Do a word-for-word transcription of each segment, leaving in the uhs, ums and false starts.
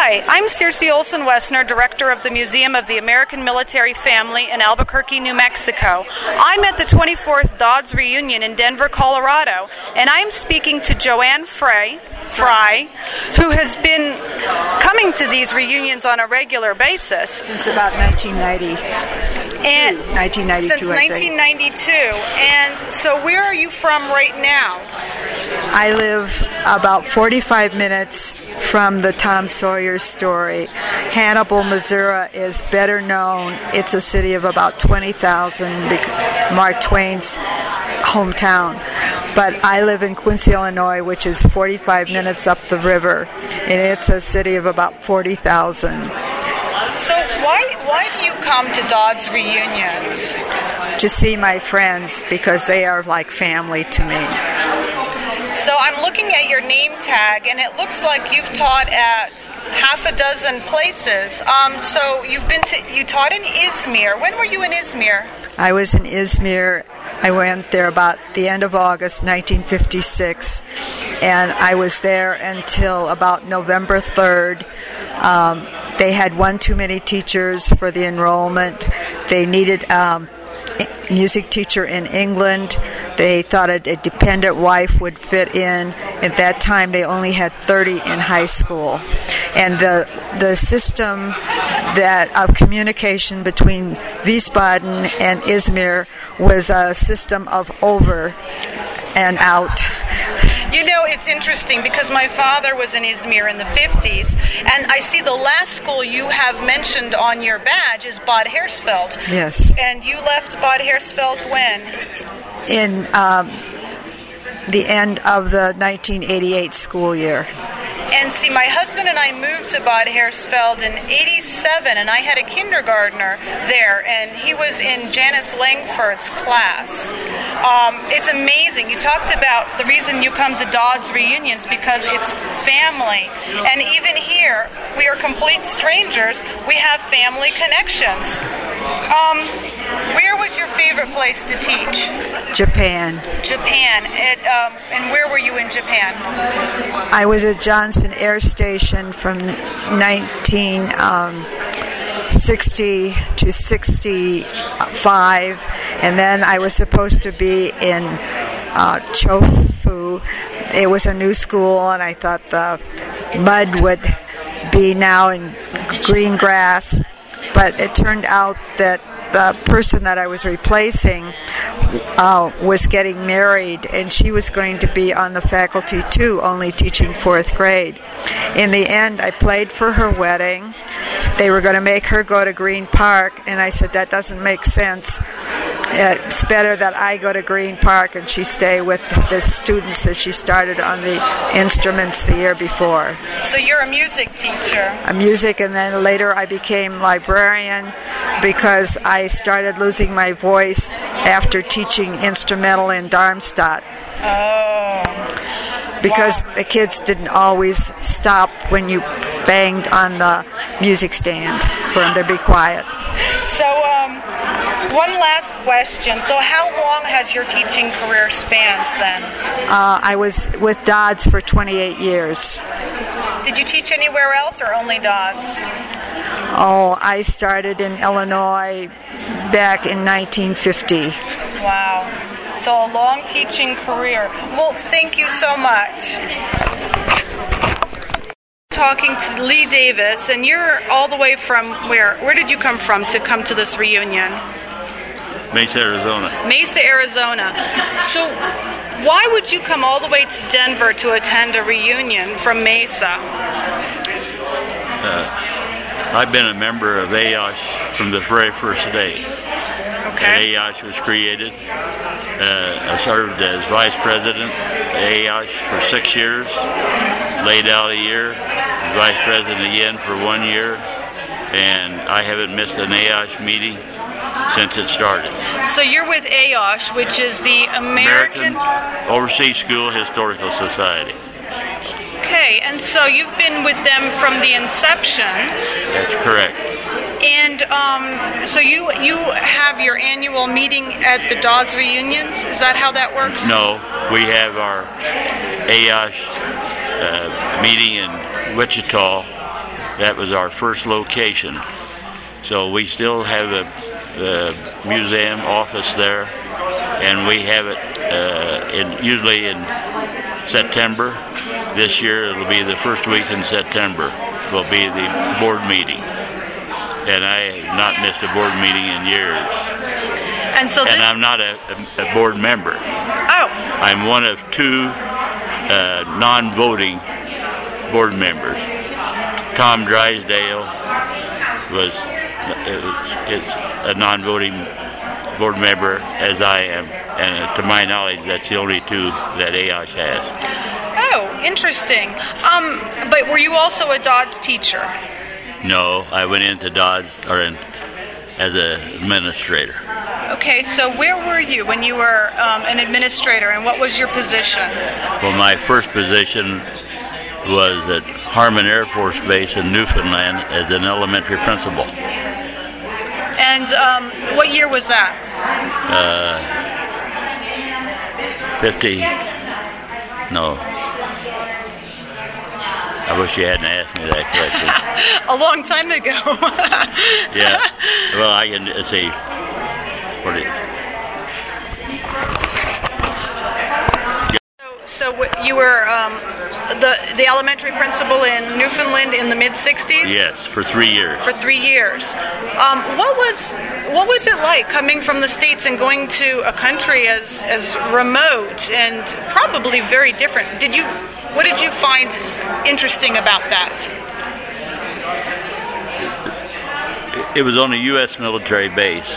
Hi, I'm Circe Olsen-Wessner, Director of the Museum of the American Military Family in Albuquerque, New Mexico. I'm at the twenty-fourth Dodds Reunion in Denver, Colorado, and I'm speaking to Joanne Frey, Fry, who has been coming to these reunions on a regular basis. Since about nineteen ninety. And nineteen ninety-two, since nineteen ninety-two. And so where are you from right now? I live about forty-five minutes from the Tom Sawyer story. Hannibal, Missouri is better known. It's a city of about twenty thousand, Mark Twain's hometown. But I live in Quincy, Illinois, which is forty-five minutes up the river, and it's a city of about forty thousand. So why why do you come to Dodds reunions? To see my friends, because they are like family to me. So I'm looking at your name tag, and it looks like you've taught at half a dozen places. Um, so you've been to, you taught in Izmir. When were you in Izmir? I was in Izmir. I went there about the end of August nineteen fifty-six, and I was there until about November third. Um, they had one too many teachers for the enrollment. They needed um, a music teacher in England. They thought a, a dependent wife would fit in. At that time, they only had thirty in high school. And the the system that of communication between Wiesbaden and Izmir was a system of over and out. You know, it's interesting because my father was in Izmir in the fifties, and I see the last school you have mentioned on your badge is Bad Hersfeld. Yes. And you left Bad Hersfeld when? In um, the end of the nineteen eighty-eight school year. And see, my husband and I moved to Bad Hersfeld in eighty-seven, and I had a kindergartner there, and he was in Janice Langford's class. Um, it's amazing. You talked about the reason you come to Dodds reunions because it's family. And even here, we are complete strangers. We have family connections. Um, where was your favorite place to teach? Japan. Japan. It, um, and where were you in Japan? I was at Johnson Air Station from nineteen sixty to sixty-five, and then I was supposed to be in uh, Chofu. It was a new school, and I thought the mud would be now in green grass, but it turned out that the person that I was replacing uh, was getting married, and she was going to be on the faculty too, only teaching fourth grade. In the end, I played for her wedding. They were going to make her go to Green Park, and I said, that doesn't make sense. It's better that I go to Green Park and she stay with the students that she started on the instruments the year before. So you're a music teacher? A music, and then later I became librarian because I started losing my voice after teaching instrumental in Darmstadt. Oh. Because wow. The kids didn't always stop when you banged on the music stand for them to be quiet. So, um, one last question. So how long has your teaching career spanned then? Uh, I was with Dodds for twenty-eight years. Did you teach anywhere else or only Dodds? Oh, I started in Illinois back in nineteen fifty. Wow. So a long teaching career. Well, thank you so much. Talking to Lee Davis, and you're all the way from where? Where did you come from to come to this reunion? Mesa, Arizona. Mesa, Arizona. So why would you come all the way to Denver to attend a reunion from Mesa? Uh, I've been a member of A O S from the very first day. Okay. A O S was created. Uh, I served as vice president of A O S for six years, laid out a year, vice president again for one year, and I haven't missed an A O S meeting since it started. So you're with A O S, which is the American... American Overseas School Historical Society. Okay, and so you've been with them from the inception. That's correct. And um, so you you have your annual meeting at the Dodds reunions? Is that how that works? No, we have our A O S uh, meeting in Wichita that was our first location. So we still have a, a museum office there, and we have it uh, in, usually in September. This year it'll be the first week in September will be the board meeting. And I have not missed a board meeting in years. And so this... And I'm not a, a, a board member. Oh. I'm one of two uh, non-voting board members. Tom Drysdale was it's a non-voting board member, as I am, and to my knowledge, that's the only two that A O S H has. Oh, interesting. Um, but were you also a Dodds teacher? No, I went into Dodds or in, as an administrator. Okay, so where were you when you were um, an administrator, and what was your position? Well, my first position was at Harmon Air Force Base in Newfoundland as an elementary principal. And um, what year was that? Uh, fifty. No. I wish you hadn't asked me that question. A long time ago. Yeah. Well, I can say what it is. So, so you were um, the the elementary principal in Newfoundland in the mid sixties? Yes, for three years. For three years. Um, what was what was it like coming from the States and going to a country as as remote and probably very different? Did you what did you find interesting about that? It was on a U S military base,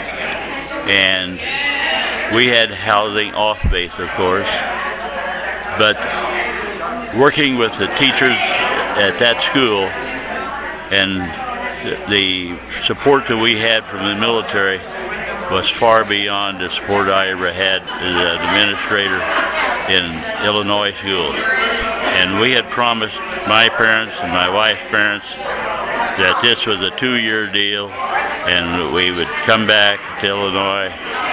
and we had housing off base, of course, but working with the teachers at that school and the support that we had from the military was far beyond the support I ever had as an administrator in Illinois schools. And we had promised my parents and my wife's parents that this was a two-year deal and we would come back to Illinois,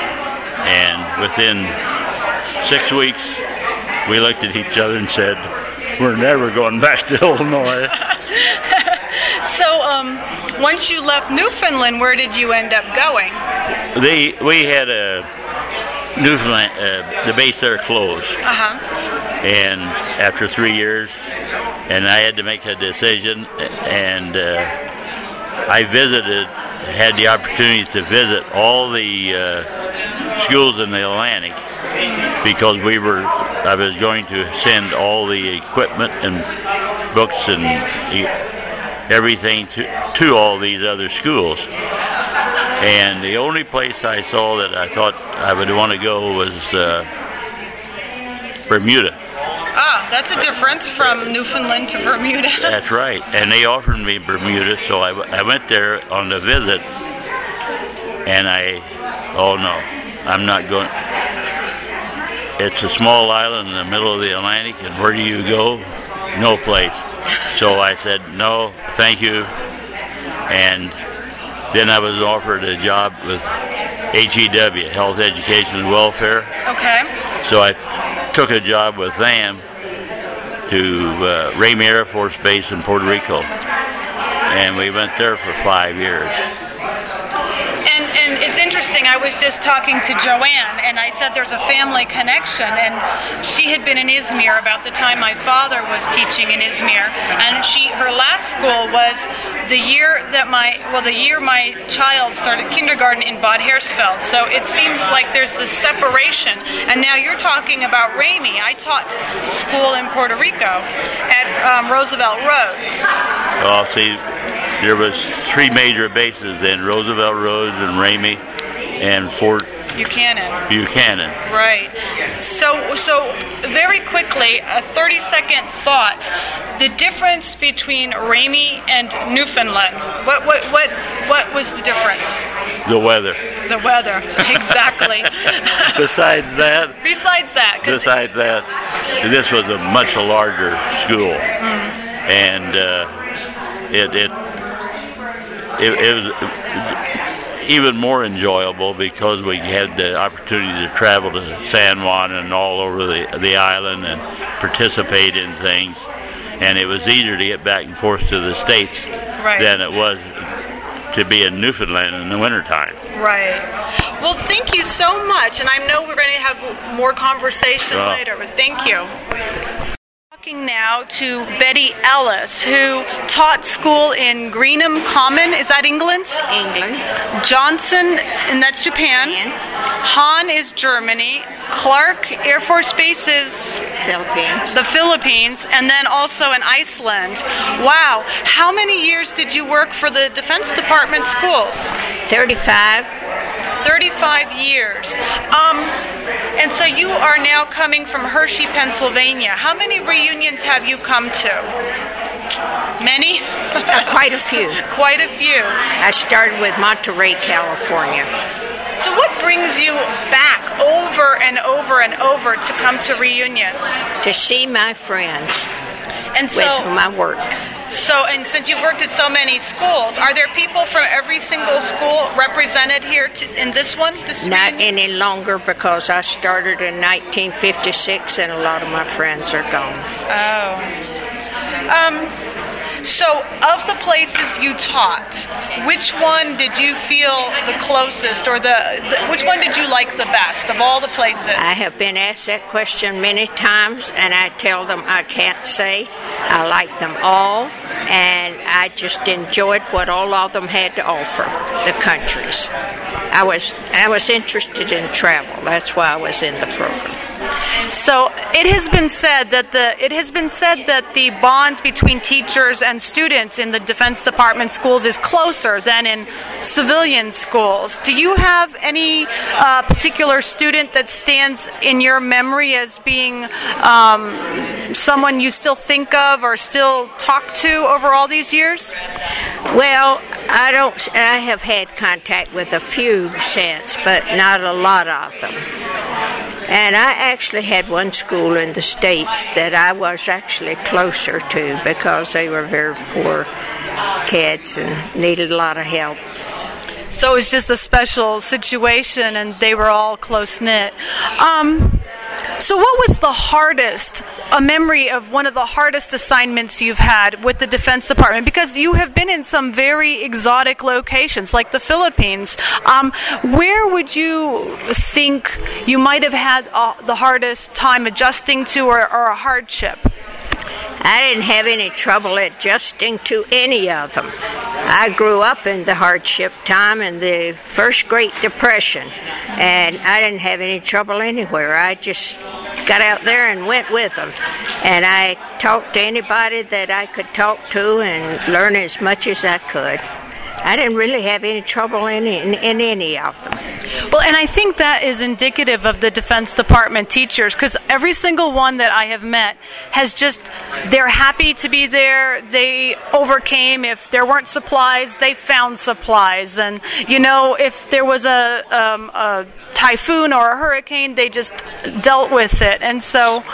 and within six weeks we looked at each other and said, we're never going back to Illinois. So um, once you left Newfoundland, where did you end up going? They, we had a Newfoundland, uh, the base there closed. Uh-huh. And after three years, and I had to make a decision, and uh, I visited, had the opportunity to visit all the uh, schools in the Atlantic, because we were, I was going to send all the equipment and books and everything to, to all these other schools. And the only place I saw that I thought I would want to go was uh, Bermuda. Ah, that's a difference from Newfoundland to Bermuda. That's right. And they offered me Bermuda, so I, I went there on the visit, and I, oh no, I'm not going. It's a small island in the middle of the Atlantic, and where do you go? No place. So I said, no, thank you. And then I was offered a job with H E W, Health, Education, and Welfare. Okay. So I took a job with them to uh, Ramey Air Force Base in Puerto Rico. And we went there for five years. And, and it's interesting, I was just talking to Joanne, and I said there's a family connection, and she had been in Izmir about the time my father was teaching in Izmir, and she her last school was the year that my, well, the year my child started kindergarten in Bad Hersfeld. So it seems like there's this separation. And now you're talking about Ramey. I taught school in Puerto Rico at um, Roosevelt Roads. Well, see, there was three major bases then, Roosevelt Roads and Ramey and Fort Buchanan. Buchanan. Right. So, so very quickly, a thirty-second thought: the difference between Ramey and Newfoundland. What, what, what, what was the difference? The weather. The weather, exactly. Besides that. Besides that. Besides that, this was a much larger school, mm. and uh, it, it it it was even more enjoyable because we had the opportunity to travel to San Juan and all over the the island and participate in things. and it was easier to get back and forth to the States right. than it was to be in Newfoundland in the wintertime. Right. Well, thank you so much, and I know we're going to have more conversation well, later, but thank you. Talking now to Betty Ellis, who taught school in Greenham Common. Is that England? England. Johnson, and that's Japan. Japan. Han is Germany. Clark Air Force Base is Philippines. The Philippines, and then also in Iceland. Wow. How many years did you work for the Defense Department schools? thirty-five. thirty-five years. Um, and so you are now coming from Hershey, Pennsylvania. How many reunions have you come to? Many? Uh, quite a few. Quite a few. I started with Monterey, California. So what brings you back over and over and over to come to reunions? To see my friends and so, with whom I worked. So, and since you've worked at so many schools, are there people from every single school represented here to, in this one? This Not reunion? any longer, because I started in nineteen fifty-six and a lot of my friends are gone. Oh. Um, so, of the places you taught, which one did you feel the closest, or the, the which one did you like the best of all the places? I have been asked that question many times, and I tell them I can't say. I like them all, and I just enjoyed what all of them had to offer, the countries. I was I was interested in travel. That's why I was in the program. So it has been said that the it has been said that the bond between teachers and students in the Defense Department schools is closer than in civilian schools. Do you have any uh, particular student that stands in your memory as being um, someone you still think of or still talk to over all these years? Well, I don't. I have had contact with a few since, but not a lot of them. And I actually had one school in the States that I was actually closer to because they were very poor kids and needed a lot of help. So it was just a special situation, and they were all close-knit. Um, so what was the hardest, a memory of one of the hardest assignments you've had with the Defense Department? Because you have been in some very exotic locations, like the Philippines. Um, where would you think you might have had uh, the hardest time adjusting to, or, or a hardship? I didn't have any trouble adjusting to any of them. I grew up in the hardship time in the first Great Depression, and I didn't have any trouble anywhere. I just got out there and went with them. And I talked to anybody that I could talk to and learn as much as I could. I didn't really have any trouble in, in, in any of them. Well, and I think that is indicative of the Defense Department teachers, because every single one that I have met has just, they're happy to be there. They overcame. If there weren't supplies, they found supplies. And, you know, if there was a, um, a typhoon or a hurricane, they just dealt with it. And so...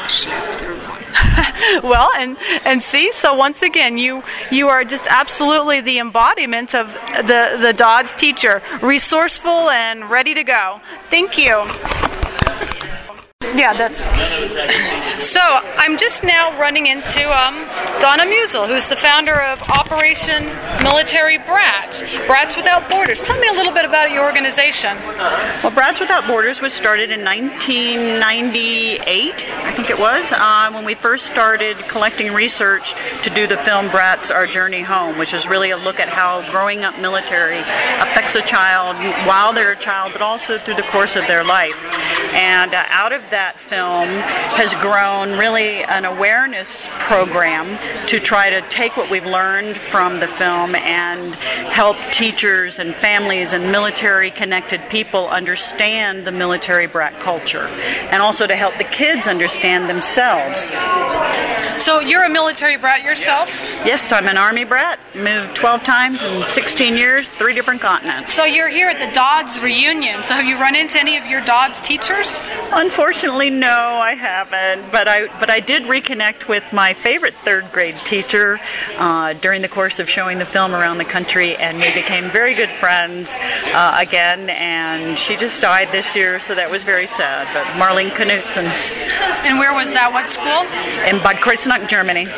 well, and and see, so once again, you you are just absolutely the embodiment of the, the Dodds teacher, resourceful and ready to go. Thank you. Yeah, that's... So, I'm just now running into um, Donna Musel, who's the founder of Operation Military Brat, Brats Without Borders. Tell me a little bit about your organization. Well, Brats Without Borders was started in nineteen ninety-eight, I think it was, uh, when we first started collecting research to do the film Brats, Our Journey Home, which is really a look at how growing up military affects a child while they're a child, but also through the course of their life. And uh, out of that film has grown really an awareness program to try to take what we've learned from the film and help teachers and families and military-connected people understand the military brat culture, and also to help the kids understand themselves. So you're a military brat yourself? Yes, I'm an Army brat. Moved twelve times in sixteen years, three different continents. So you're here at the Dodds reunion. So have you run into any of your Dodds teachers? Unfortunately, no, I haven't. But I but I did reconnect with my favorite third grade teacher uh, during the course of showing the film around the country, and we became very good friends uh, again. And she just died this year, so that was very sad. But Marlene Knutson. And where was that? What school? In Bad Kreuznach, Germany.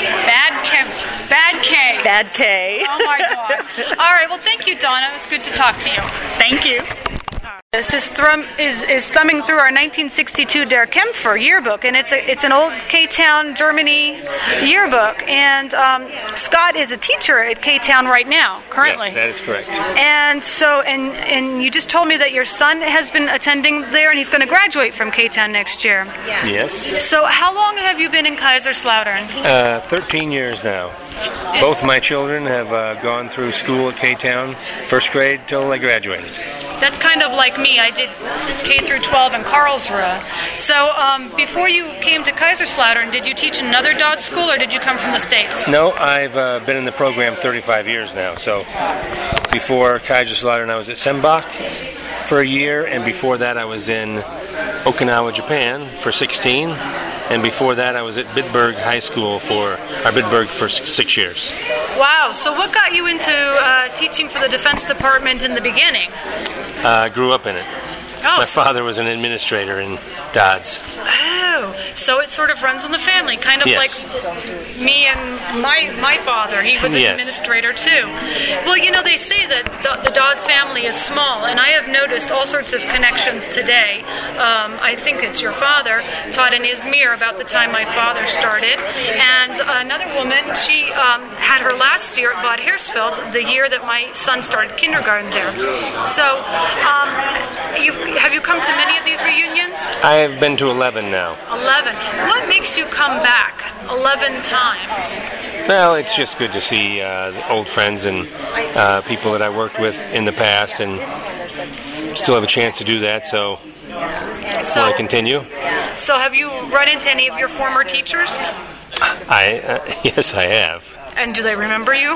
Bad K. Bad K. Bad K. Oh my God. All right. Well, thank you, Donna. It was good to talk to you. Thank you. This is, thrum, is is thumbing through our nineteen sixty-two Der Kämpfer yearbook, and it's a it's an old K-Town, Germany yearbook. And um, Scott is a teacher at K-Town right now, currently. Yes, that is correct. And so, and and you just told me that your son has been attending there, and he's going to graduate from K-Town next year. Yes. So, how long have you been in Kaiserslautern? Uh, thirteen years now. Both my children have uh, gone through school at K-Town, first grade till they graduated. That's kind of like me. I did K through twelve in Karlsruhe. So um, before you came to Kaiserslautern, did you teach another Dodds school, or did you come from the States? No, I've uh, been in the program thirty-five years now. So before Kaiserslautern, I was at Sembach for a year, and before that I was in Okinawa, Japan for sixteen. And before that, I was at Bitburg High School for, or Bitburg for six years. Wow. So what got you into uh, teaching for the Defense Department in the beginning? Uh, I grew up in it. Oh. My father was an administrator in Dodds. Oh, so it sort of runs in the family, kind of Yes. like me and my my father. He was an Yes. administrator too. Well, you know, they say that the, the Dodds family is small, and I have noticed all sorts of connections today. Um, I think it's your father taught in Izmir about the time my father started, and another woman, she um, had her last year at Bad Hersfeld, the year that my son started kindergarten there. So, um, you've, have you come to many of these reunions? I have been to eleven now. Eleven. What makes you come back eleven times? Well, it's just good to see uh, old friends and uh, people that I worked with in the past, and still have a chance to do that, so I So, want to continue. so have you run into any of your former teachers? I uh, yes, I have. And do they remember you?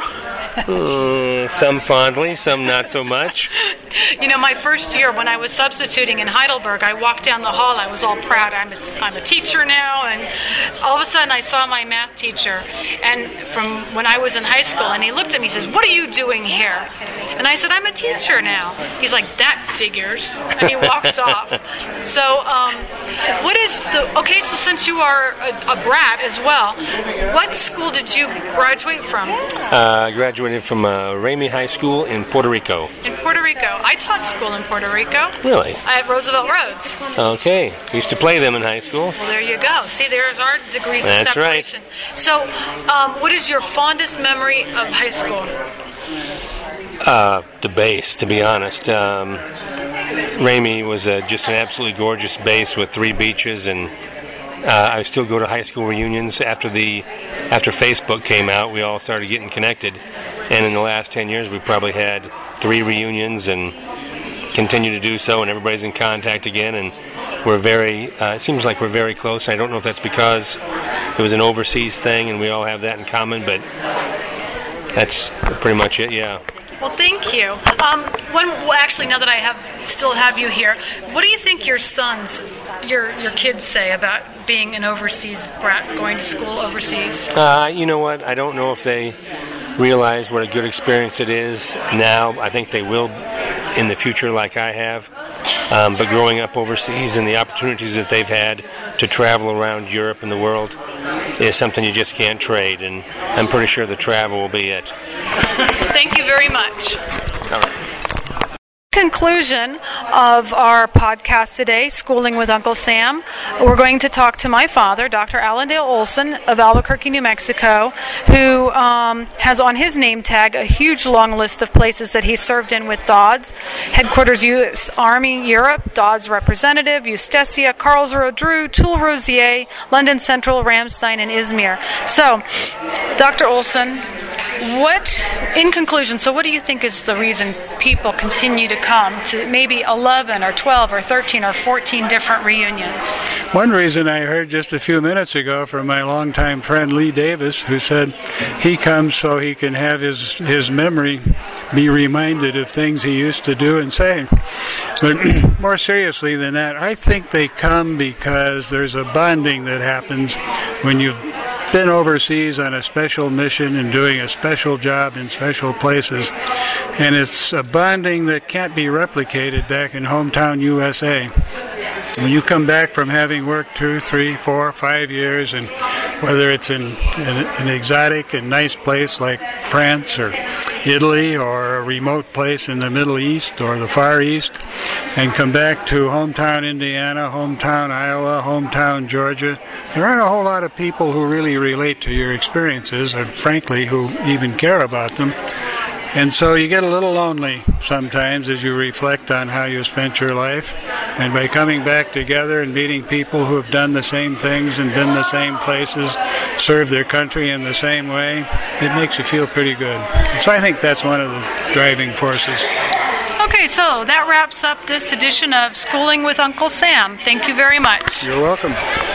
Mm, some fondly, some not so much. You know, my first year when I was substituting in Heidelberg, I walked down the hall. I was all proud. I'm a, I'm a teacher now. And all of a sudden I saw my math teacher, and from when I was in high school, and he looked at me and says, "What are you doing here?" And I said, "I'm a teacher now." He's like, "That figures." And he walked off. So, um, what is the... Okay, so since you are a, a brat as well, what school did you graduate from? Uh, I graduated from uh, Ramey High School in Puerto Rico. In Puerto Rico. I taught school in Puerto Rico. Really? At Roosevelt Roads. Okay. Used to play them in high school. Well, there you go. See, there's our degrees That's of separation. Right. So, um, what is your fondest memory of high school? Uh, the base, to be honest. Um, Ramey was uh, just an absolutely gorgeous base with three beaches, and uh, I still go to high school reunions after the after Facebook came out. We all started getting connected, and in the last ten years, we probably had three reunions and continue to do so, and everybody's in contact again, and we're very, uh, it seems like we're very close. I don't know if that's because it was an overseas thing and we all have that in common, but that's pretty much it, yeah. Well, thank you. Um, when, well, actually, now that I have still have you here, what do you think your sons, your your kids say about being an overseas brat, going to school overseas? Uh, you know what? I don't know if they realize what a good experience it is now. I think they will in the future, like I have. Um, but growing up overseas and the opportunities that they've had to travel around Europe and the world is something you just can't trade. And I'm pretty sure the travel will be it. Thank you very much. All right. Conclusion of our podcast today, Schooling with Uncle Sam. We're going to talk to my father, Doctor Allendale Olson of Albuquerque, New Mexico, who um, has on his name tag a huge long list of places that he served in with Dodds. Headquarters U S Army Europe, Dodds Representative, Eustacia, Karlsruhe, Drew, Toul Rosier, London Central, Ramstein, and Izmir. So, Doctor Olson, what, in conclusion, so what do you think is the reason people continue to come to maybe eleven or twelve or thirteen or fourteen different reunions? One reason I heard just a few minutes ago from my longtime friend Lee Davis, who said he comes so he can have his, his memory be reminded of things he used to do and say. But more seriously than that, I think they come because there's a bonding that happens when you've been overseas on a special mission and doing a special job in special places, and it's a bonding that can't be replicated back in hometown U S A. When you come back from having worked two, three, four, five years and whether it's in, in an exotic and nice place like France or Italy, or a remote place in the Middle East or the Far East, and come back to hometown Indiana, hometown Iowa, hometown Georgia. There aren't a whole lot of people who really relate to your experiences, and frankly, who even care about them. And so you get a little lonely sometimes as you reflect on how you spent your life. And by coming back together and meeting people who have done the same things and been the same places, served their country in the same way, it makes you feel pretty good. So I think that's one of the driving forces. Okay, so that wraps up this edition of Schooling with Uncle Sam. Thank you very much. You're welcome.